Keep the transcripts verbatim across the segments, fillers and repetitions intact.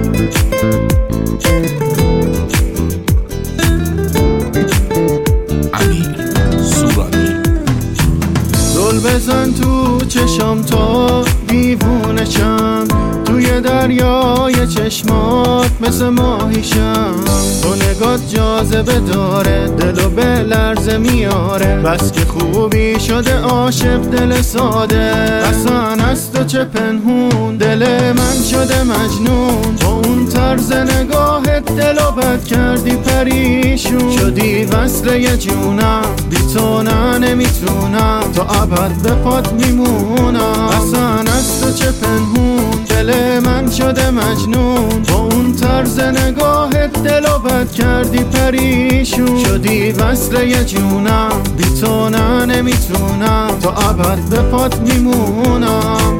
بزن تو چشم تا دیوونه شم، توی دریای چشمات مثل ماهیشم. تو نگات جاذبه داره، دلو به لرزه میاره، بس که خوبی شده عاشق دل ساده. اصلا از تو چه پنهون، دل من شده مجنون. با اون طرز نگاهت دلو بد کردی پریشون. شدی وصل یه جونم، بی تو نه نمیتونم، تا ابد به پات میمونم. اصلا از تو چه پنهون، دل من شده مجنون. با اون طرز نگاهت دلو بد کردی پریشون. شدی وصل یه جونم، بی تو نه نمیتونم، تا ابد به پات میمونم.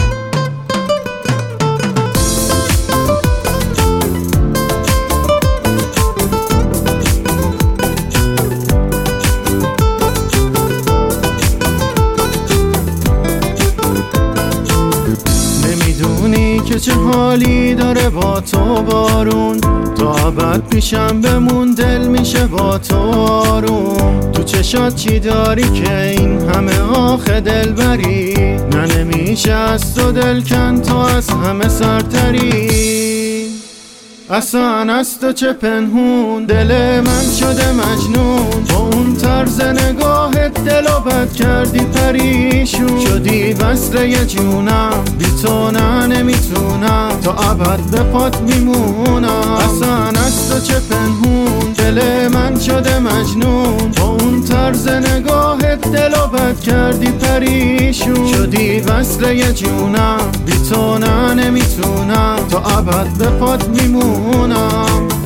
که چه حالی داره با تو بارون، تا ابد پیشم بمون دل میشه با تو آروم. تو چشات چی داری که این همه آخه دل بری؟ نه نمیشه از تو دل کن، تو از همه سرتری. اصلا از تو چه پنهون، دل من شده مجنون. با اون طرز نگاهت دلو بد کردی پریشون. شدی وصل یه جونم، بی تو نه نمیتونم، تا ابد به پات میمونم. اصلا از تو چه پنهون، دل من شده مجنون. با اون طرز نگاهت دلو بد کردی پریشون. شدی وصل یه جونم، بی تو نه نمیتونم، تا ابد به پات میمونم.